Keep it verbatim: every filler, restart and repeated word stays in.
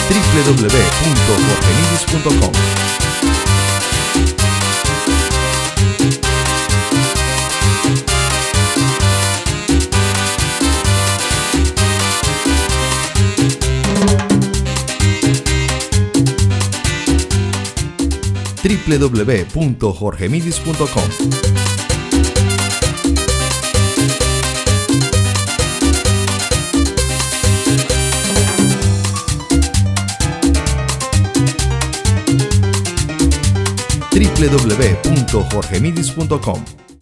w w w punto jorge midis punto com. w w w punto jorge midis punto com. w w w punto jorge midis punto com.